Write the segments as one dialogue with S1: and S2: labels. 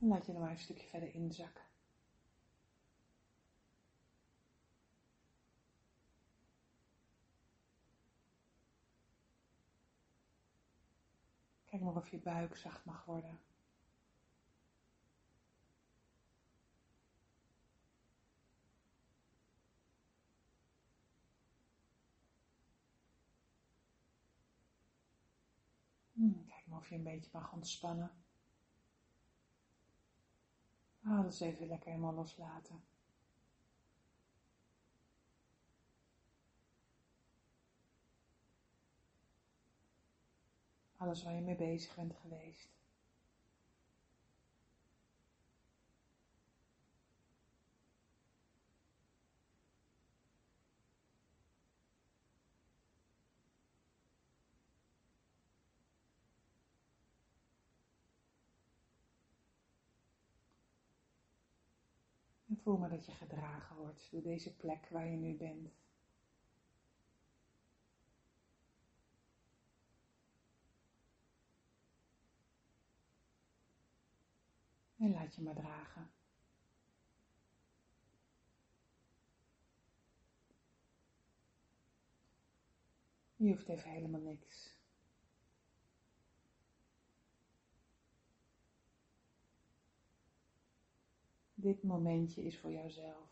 S1: En laat je dan maar een stukje verder inzakken. Kijk maar of je buik zacht mag worden. Kijk maar of je een beetje mag ontspannen. Alles even lekker helemaal loslaten. Alles waar je mee bezig bent geweest. En voel maar dat je gedragen wordt door deze plek waar je nu bent. En laat je maar dragen. Je hoeft even helemaal niks. Dit momentje is voor jouzelf.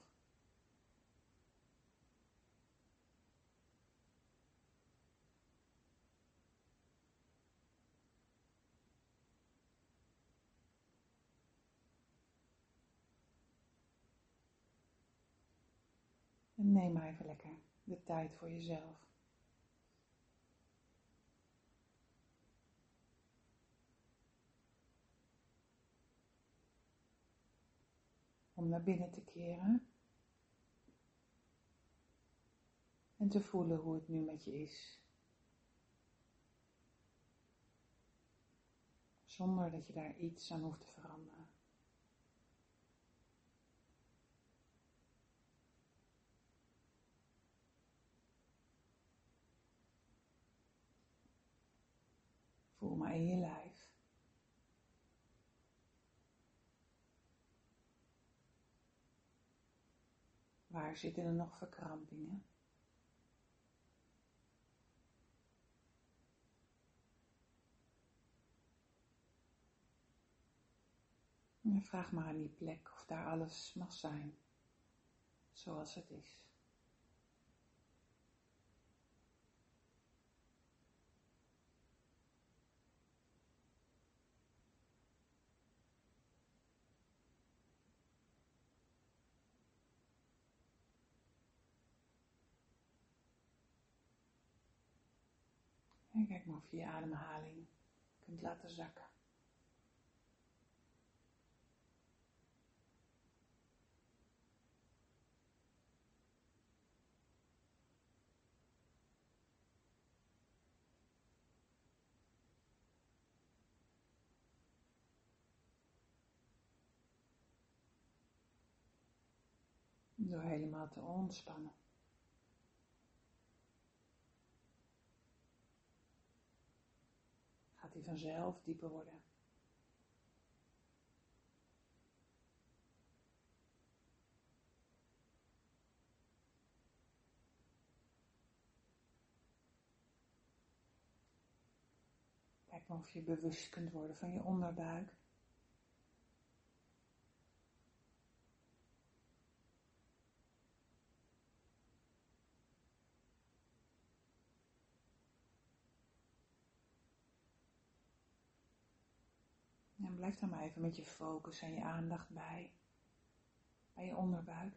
S1: En neem maar even lekker de tijd voor jezelf. Om naar binnen te keren. En te voelen hoe het nu met je is. Zonder dat je daar iets aan hoeft te veranderen. Voel maar in je lijf. Waar zitten er nog verkrampingen? En vraag maar aan die plek of daar alles mag zijn, zoals het is. En kijk maar of je je ademhaling kunt laten zakken. Door helemaal te ontspannen. Gaat die vanzelf dieper worden. Kijk maar of je bewust kunt worden van je onderbuik. En blijf dan maar even met je focus en je aandacht bij je onderbuik.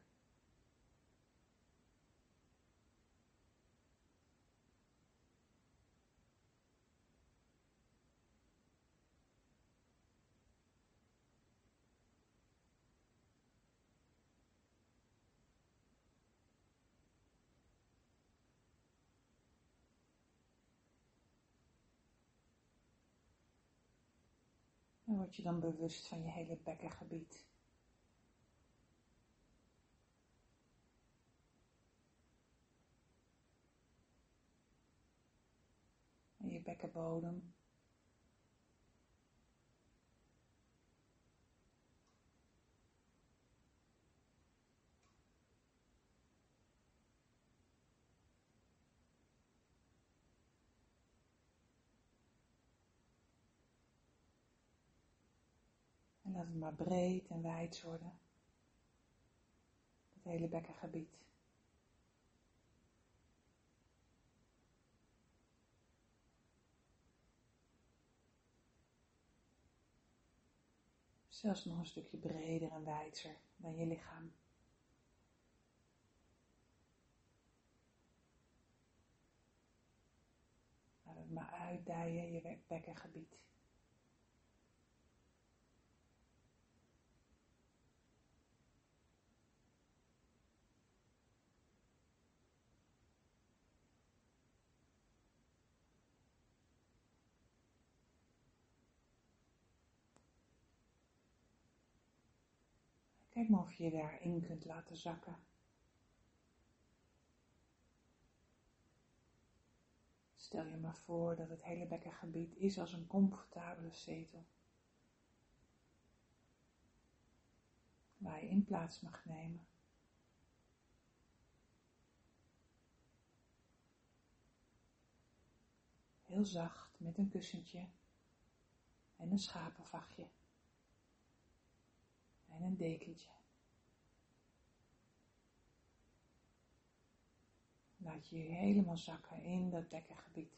S1: En word je dan bewust van je hele bekkengebied. En je bekkenbodem. Laat het maar breed en wijd worden. Het hele bekkengebied. Zelfs nog een stukje breder en wijder dan je lichaam. Laat het maar uitdijen, je bekkengebied. Kijk maar of je je daarin kunt laten zakken. Stel je maar voor dat het hele bekkengebied is als een comfortabele zetel. Waar je in plaats mag nemen. Heel zacht met een kussentje en een schapenvachtje en een dekentje. Laat je helemaal zakken in dat bekkengebied.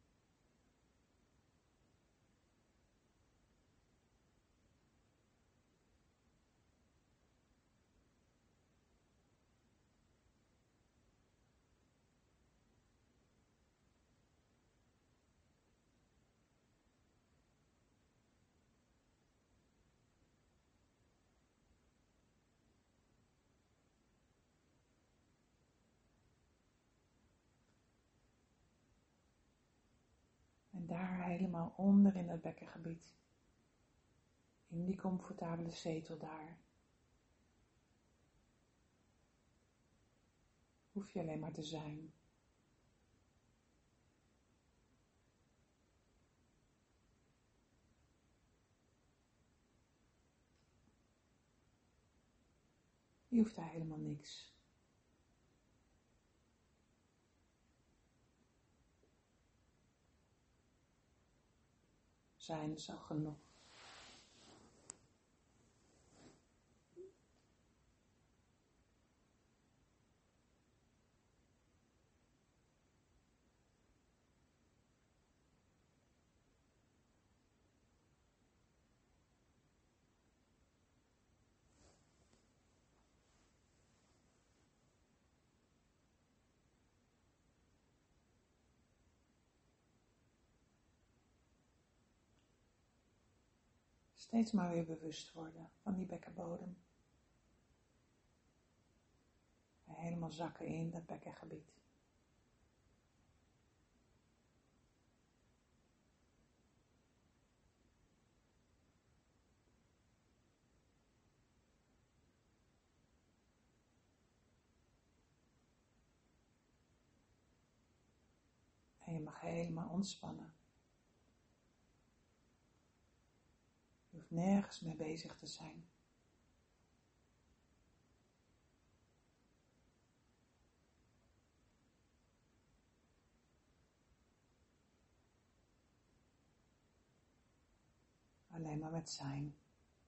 S1: En daar helemaal onder in het bekkengebied. In die comfortabele zetel daar. Hoef je alleen maar te zijn. Je hoeft daar helemaal niks. Zijn is al genoeg. Steeds maar weer bewust worden van die bekkenbodem. En helemaal zakken in dat bekkengebied. En je mag helemaal ontspannen. Je hoeft nergens mee bezig te zijn. Alleen maar met zijn.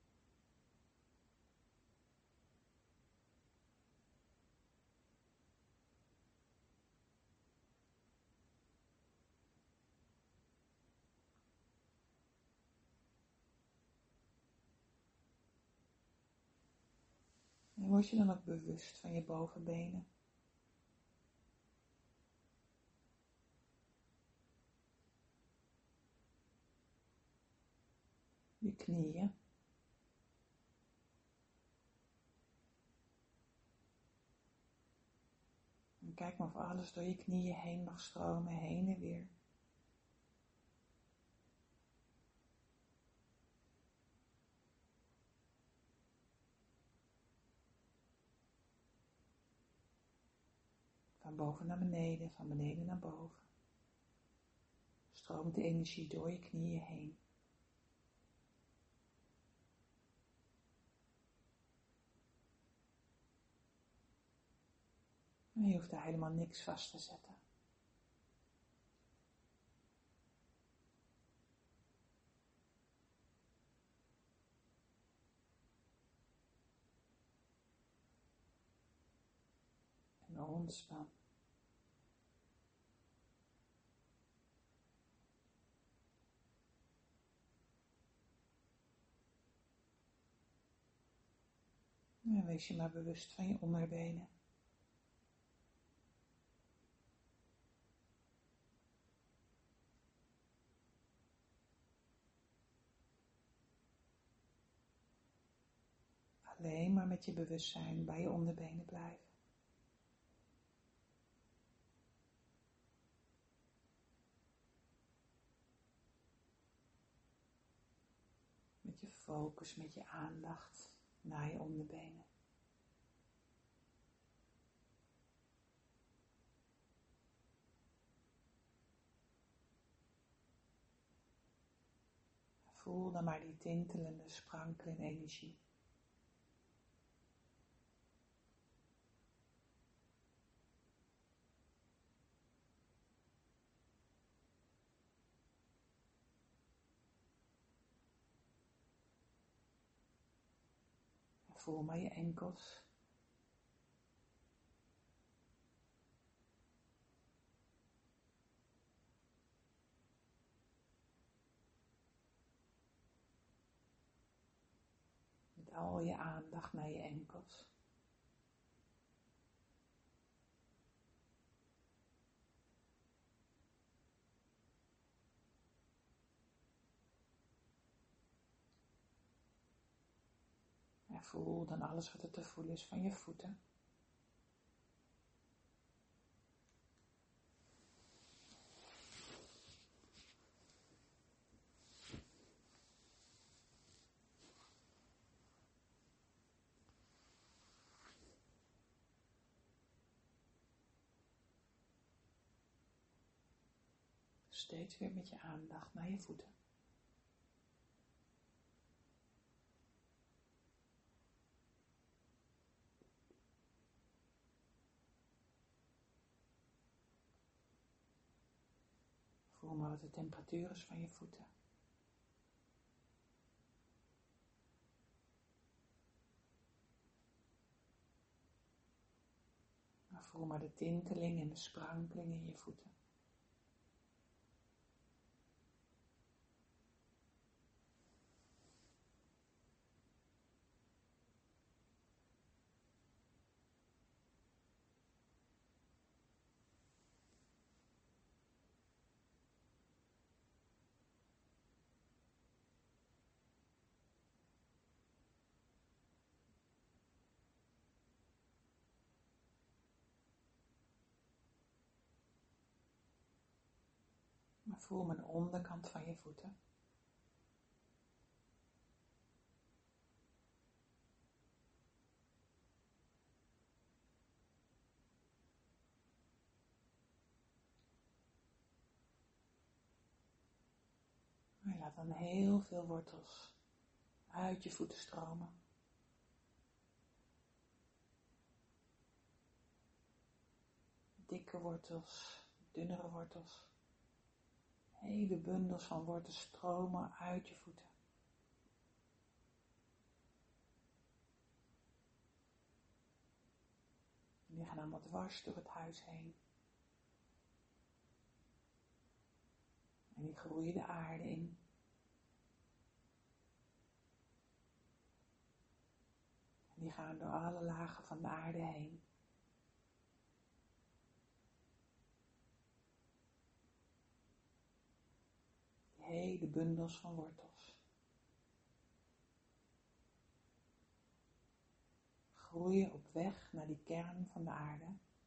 S1: En word je dan ook bewust van je bovenbenen. Je knieën. En kijk maar of alles door je knieën heen mag stromen, heen en weer. Van boven naar beneden, van beneden naar boven. Stroomt de energie door je knieën heen. En je hoeft daar helemaal niks vast te zetten. ontspan. En wees je maar bewust van je onderbenen. Alleen maar met je bewustzijn bij je onderbenen blijven. Met je focus, met je aandacht naar je onderbenen. Voel dan maar die tintelende, sprankelende energie. Voel maar je enkels. Met al je aandacht naar je enkels. En voel dan alles wat er te voelen is van je voeten. Steeds weer met je aandacht naar je voeten. Voel maar wat de temperatuur is van je voeten. Voel maar de tinteling en de sprankeling in je voeten. Maar voel maar de onderkant van je voeten. En laat dan heel veel wortels uit je voeten stromen. Dikke wortels, dunnere wortels. Hele bundels van wortels stromen uit je voeten. En die gaan allemaal dwars door het huis heen. En die groeien de aarde in. En die gaan door alle lagen van de aarde heen. Die hele bundels van wortels. Groeien op weg naar die kern van de aarde.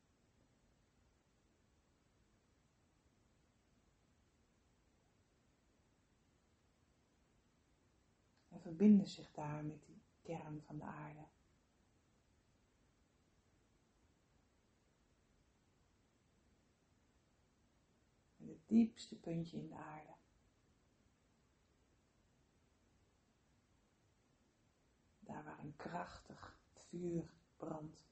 S1: En verbinden zich daar met die kern van de aarde. Met het diepste puntje in de aarde. Daar waar een krachtig vuur brandt.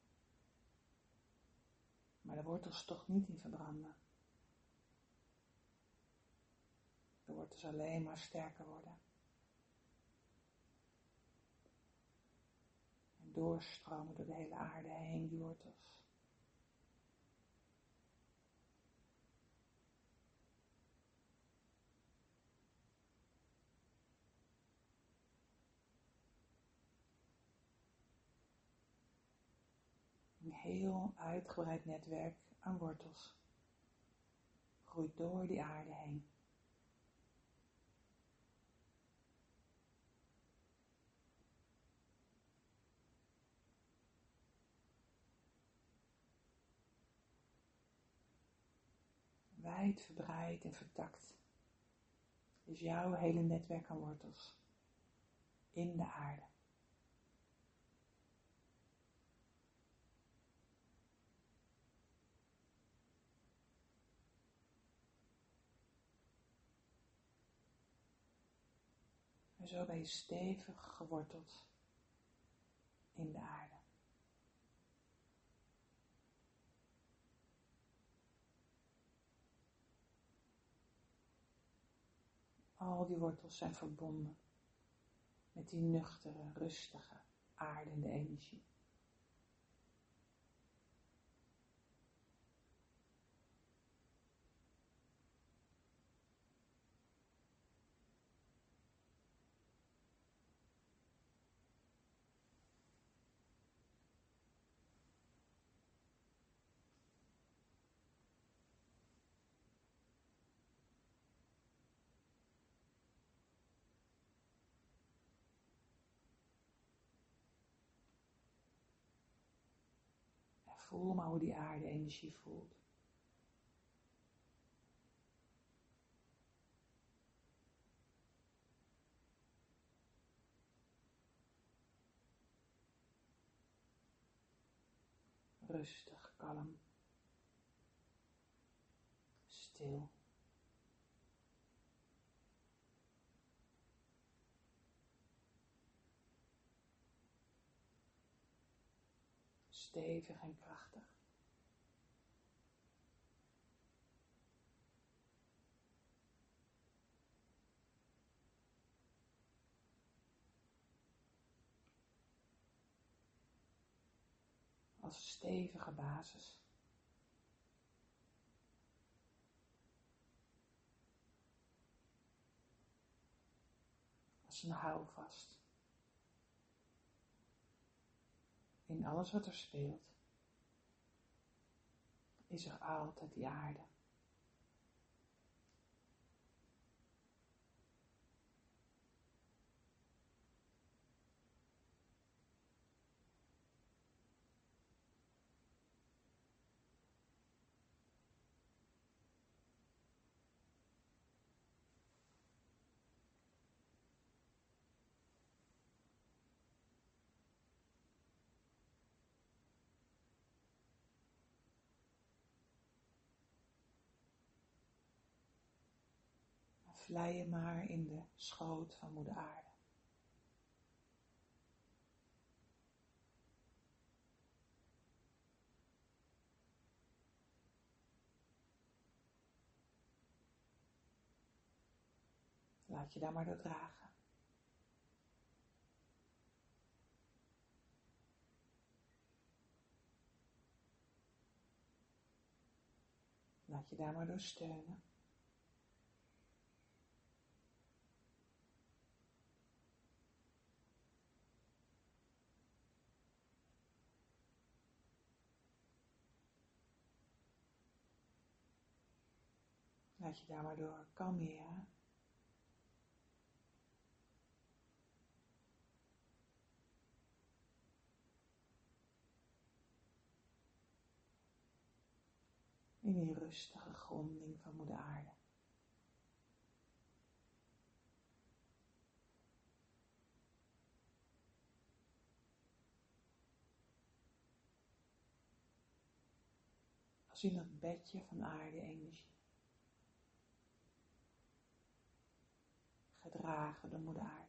S1: Maar de wortels toch niet in verbranden. De wortels alleen maar sterker worden. En doorstromen door de hele aarde heen, die wortels. heel uitgebreid netwerk aan wortels. Groeit door die aarde heen. Wijd verbreid en vertakt is jouw hele netwerk aan wortels in de aarde. En zo ben je stevig geworteld in de aarde. Al die wortels zijn verbonden met die nuchtere, rustige, aardende energie. En voel maar hoe die aarde energie voelt. Rustig, kalm, stil. Stevig en krachtig. Als stevige basis. Als een houvast. In alles wat er speelt, is er altijd die aarde. Vlei je maar in de schoot van moeder aarde. Laat je daar maar door dragen. Laat je daar maar door steunen. Laat je daar maar door kalmeren. In die rustige gronding van moeder aarde. Als in dat bedje van aarde-energie. Gedragen door moeder aarde.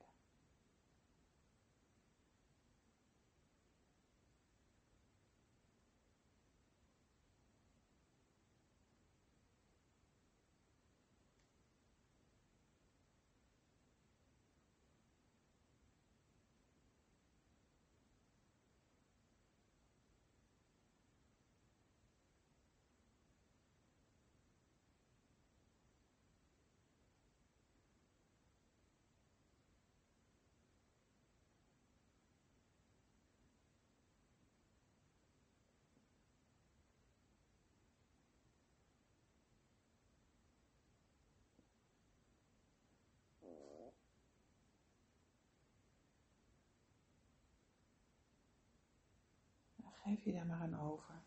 S1: Geef je daar maar aan over.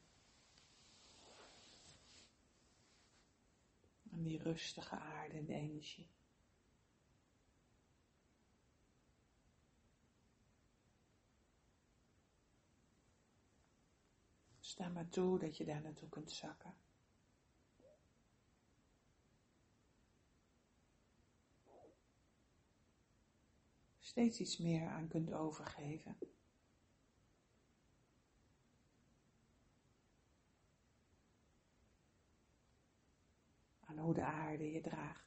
S1: Aan die rustige aarde en de energie. Sta maar toe dat je daar naartoe kunt zakken. Steeds iets meer aan kunt overgeven. Aan hoe de aarde je draagt.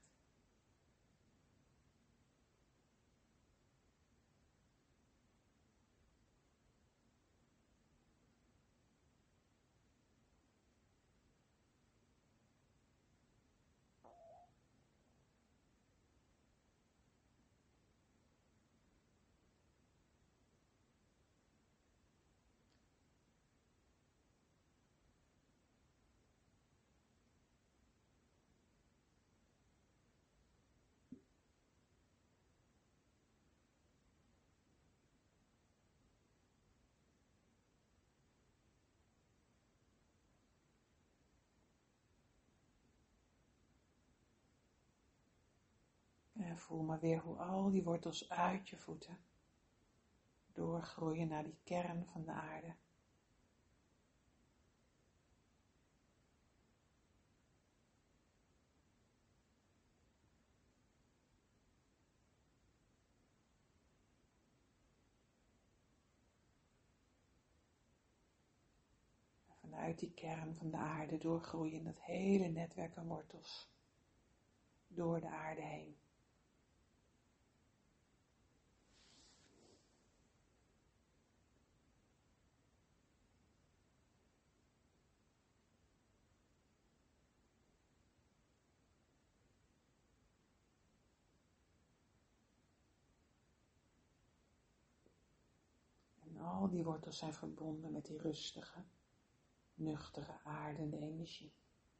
S1: En voel maar weer hoe al die wortels uit je voeten doorgroeien naar die kern van de aarde. En vanuit die kern van de aarde doorgroeien dat hele netwerk aan wortels door de aarde heen. En al die wortels zijn verbonden met die rustige, nuchtere aardende energie.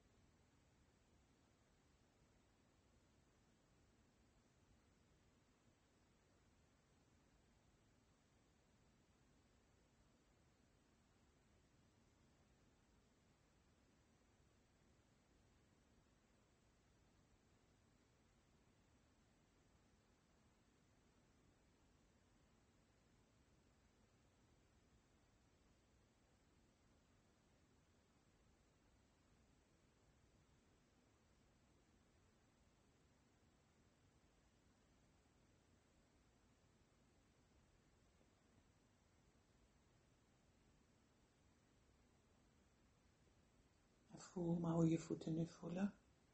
S1: En voel maar hoe je voeten nu voelen.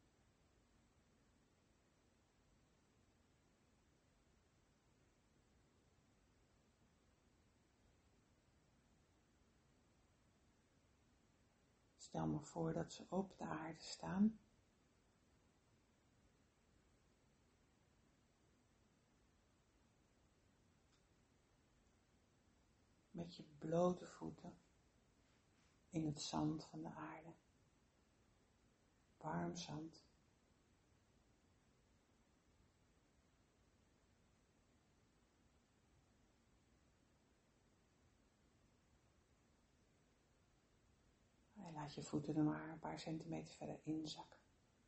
S1: Stel me voor dat ze op de aarde staan. Met je blote voeten in het zand van de aarde. Warm zand. En laat je voeten er maar een paar centimeter verder inzakken.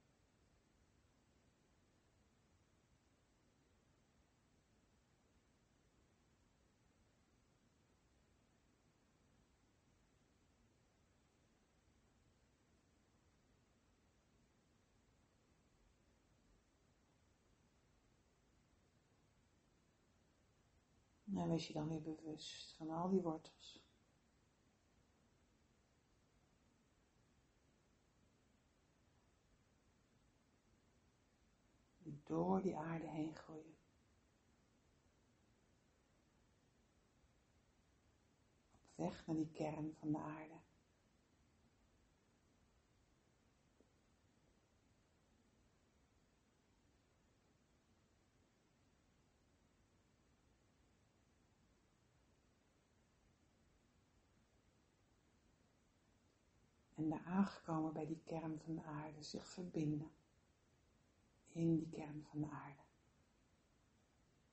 S1: En wees je dan weer bewust van al die wortels. Die door die aarde heen groeien. Op weg naar die kern van de aarde. En daar aangekomen bij die kern van de aarde zich verbinden. In die kern van de aarde.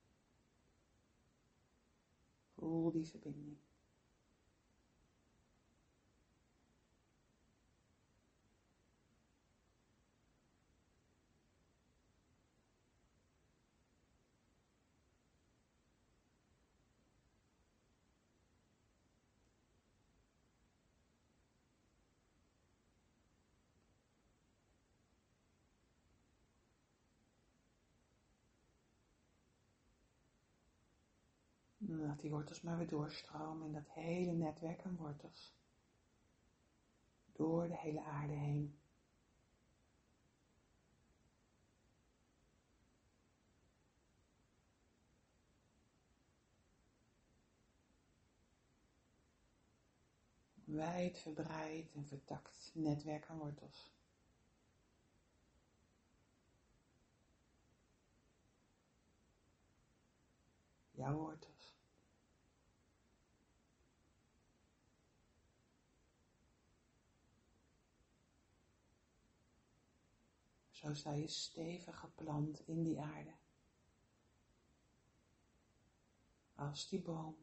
S1: Voel die verbinding. En laat die wortels maar weer doorstromen in dat hele netwerk aan wortels. Door de hele aarde heen. Wijd verbreid en vertakt netwerk aan wortels. Jouw wortels. Zo sta je stevig geplant in die aarde. Als die boom.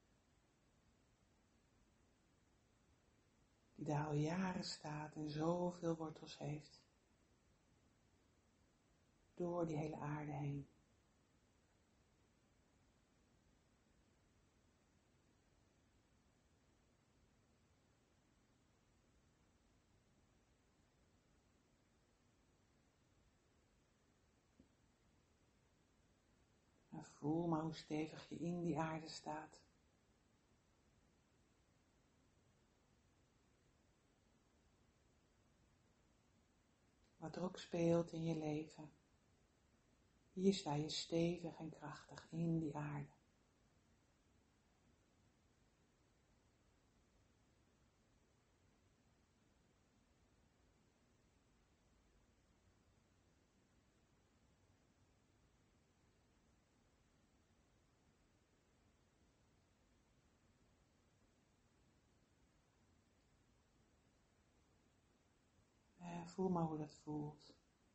S1: Die daar al jaren staat en zoveel wortels heeft. Door die hele aarde heen. En voel maar hoe stevig je in die aarde staat. Wat er ook speelt in je leven. Hier sta je stevig en krachtig in die aarde. Voel maar hoe dat voelt.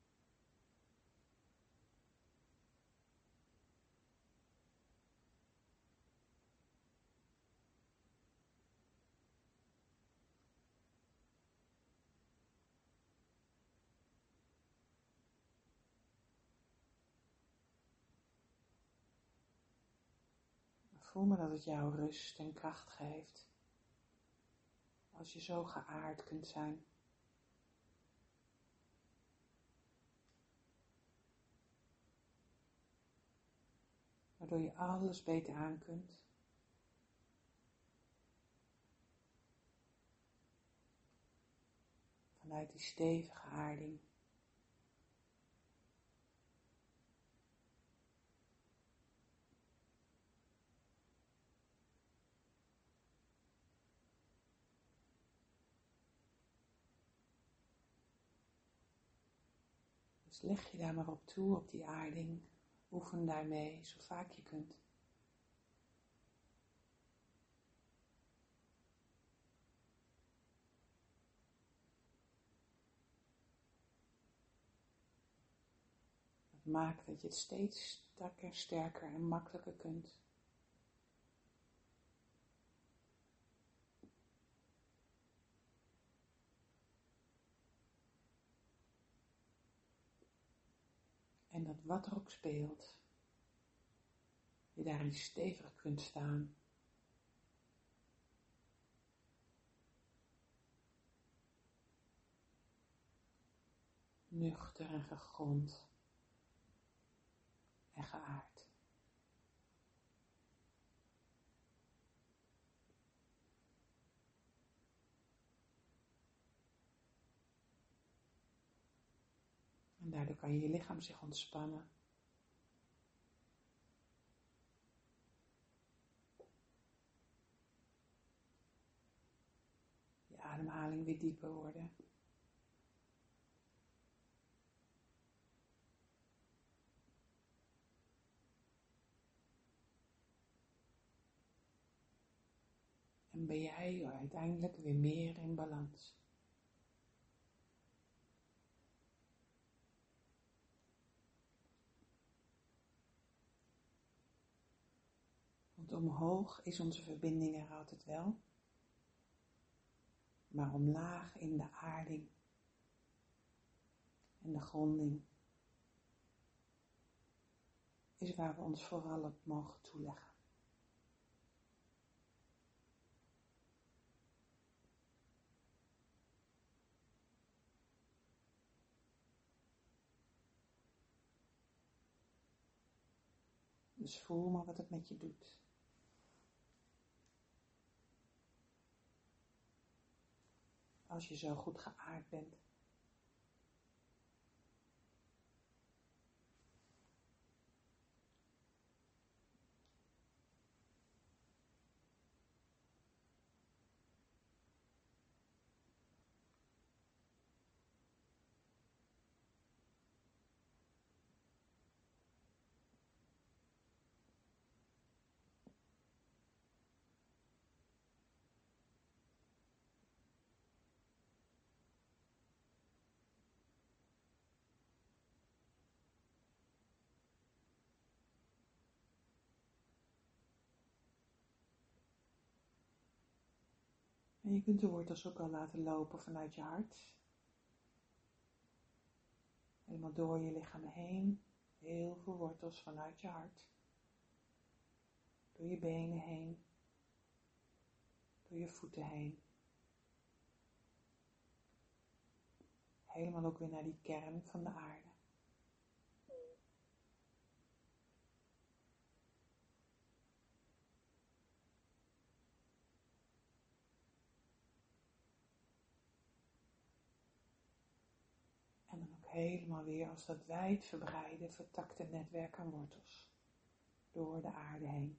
S1: Voel maar dat het jou rust en kracht geeft. Als je zo geaard kunt zijn. Waardoor je alles beter aan kunt. Vanuit die stevige aarding. Dus leg je daar maar op toe, op die aarding. Oefen daarmee zo vaak je kunt. Dat maakt dat je het steeds sterker en makkelijker kunt. En dat wat er ook speelt, je daarin stevig kunt staan. Nuchter en gegrond en geaard. En daardoor kan je lichaam zich ontspannen. Je ademhaling weer dieper worden. En ben jij uiteindelijk weer meer in balans. Want omhoog is onze verbinding er altijd wel. Maar omlaag in de aarding en de gronding is waar we ons vooral op mogen toeleggen. Dus voel maar wat het met je doet. als je zo goed geaard bent. En je kunt de wortels ook al laten lopen vanuit je hart. Helemaal door je lichaam heen. Heel veel wortels vanuit je hart. Door je benen heen. Door je voeten heen. Helemaal ook weer naar die kern van de aarde. En dan ook helemaal weer als dat wijdverbreide, vertakte netwerk aan wortels. Door de aarde heen.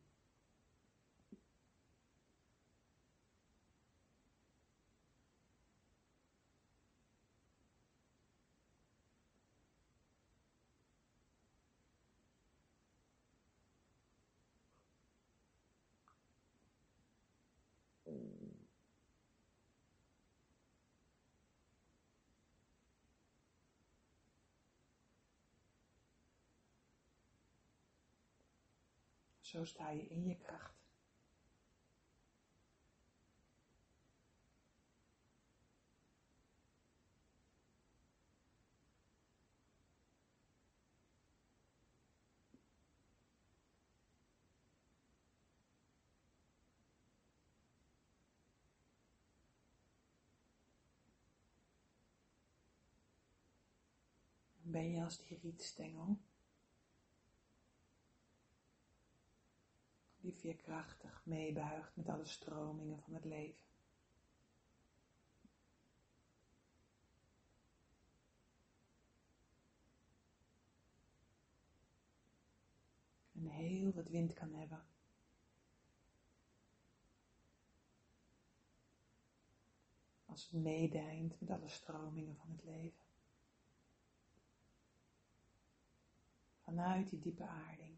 S1: Zo sta je in je kracht. Dan ben je als die rietstengel, die veerkrachtig meebuigt met alle stromingen van het leven. En heel wat wind kan hebben. Als het meedijnt met alle stromingen van het leven. Vanuit die diepe aarding.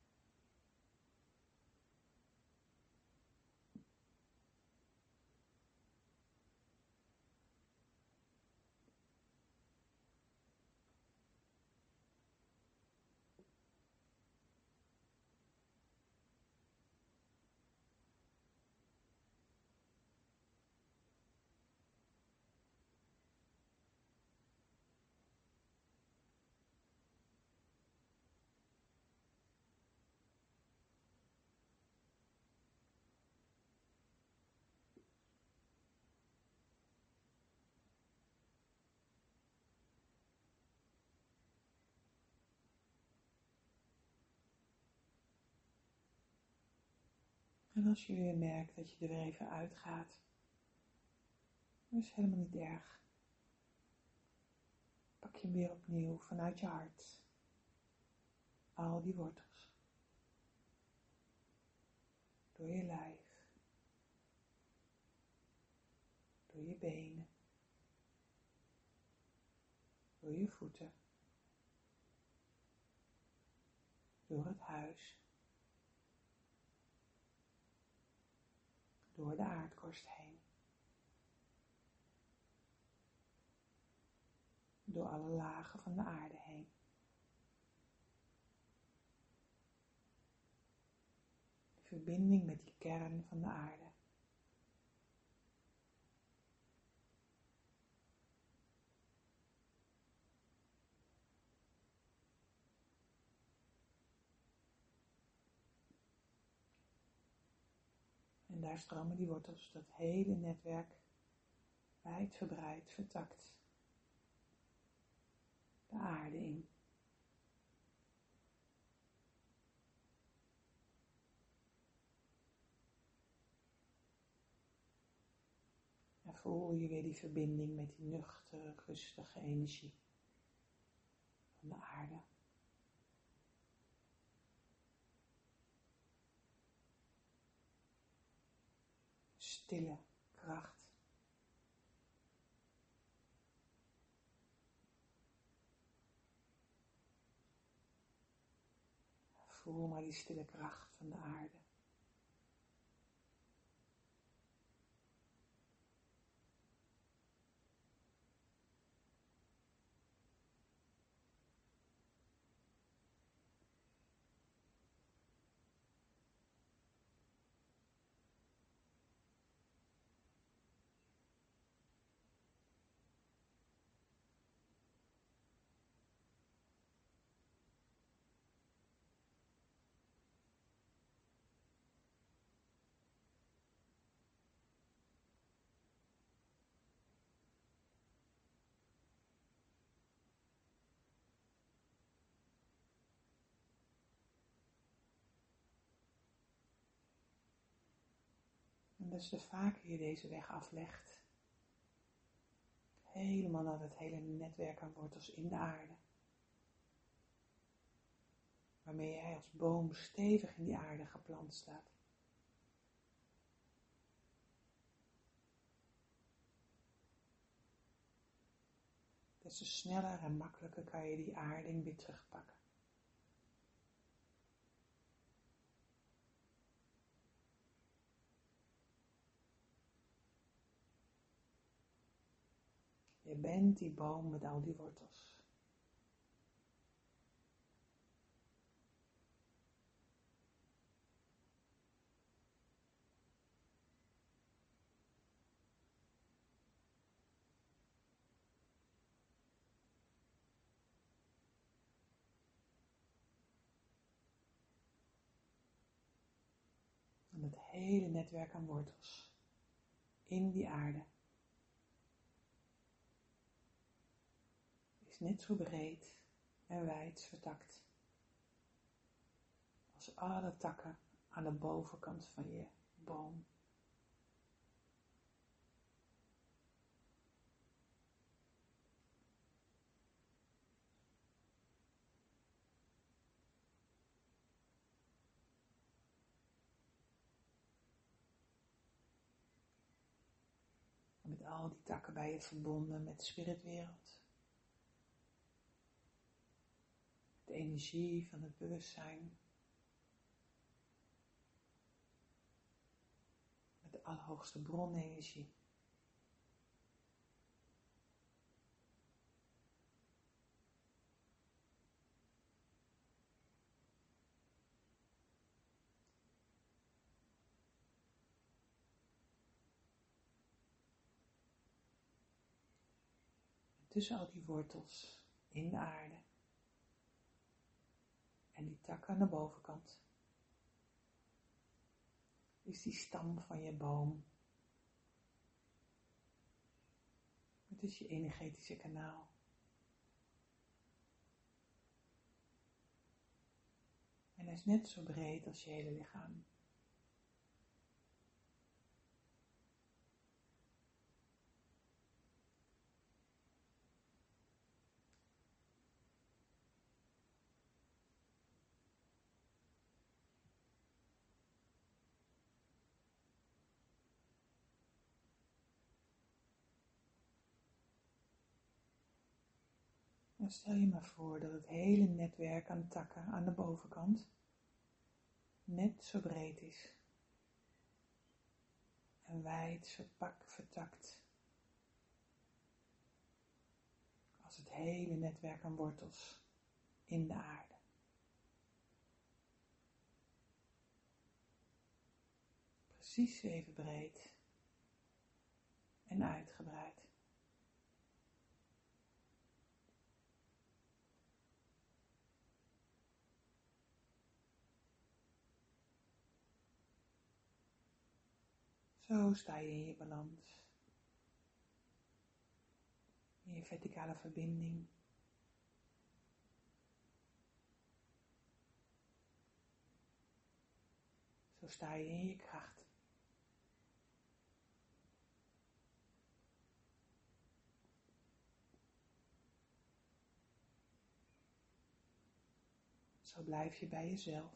S1: En als je weer merkt dat je er weer even uitgaat, dat is helemaal niet erg. Pak je hem weer opnieuw vanuit je hart. Al die wortels. Door je lijf. Door je benen. Door je voeten. Door het huis. Door de aardkorst heen. Door alle lagen van de aarde heen. De verbinding met die kern van de aarde. En daar stromen die wortels, dat hele netwerk, wijdverbreid, vertakt, de aarde in. En voel je weer die verbinding met die nuchtere, rustige energie van de aarde. Stille kracht. Voel maar die stille kracht van de aarde. En des te vaker je deze weg aflegt, helemaal naar het hele netwerk aan wortels in de aarde, waarmee jij als boom stevig in die aarde geplant staat. Des te sneller en makkelijker kan je die aarding weer terugpakken. Je bent die boom met al die wortels. En het hele netwerk aan wortels in die aarde is net zo breed en wijd vertakt als alle takken aan de bovenkant van je boom. En met al die takken ben je verbonden met de spiritwereld. De energie van het bewustzijn. Met de allerhoogste bronenergie. Tussen al die wortels in de aarde en die takken aan de bovenkant is die stam van je boom. Het is je energetische kanaal. En hij is net zo breed als je hele lichaam. Dan stel je maar voor dat het hele netwerk aan takken aan de bovenkant net zo breed is en wijd vertakt als het hele netwerk aan wortels in de aarde. Precies even breed en uitgebreid. Zo sta je in je balans, in je verticale verbinding. Zo sta je in je kracht. Zo blijf je bij jezelf.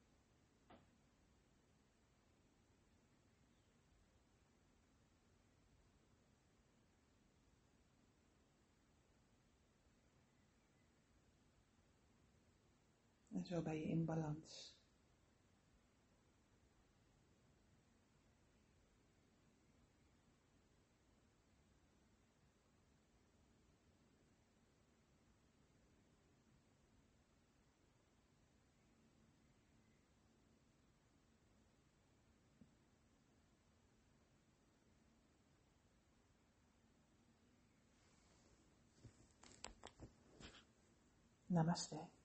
S1: En zo ben je in balans. Namaste.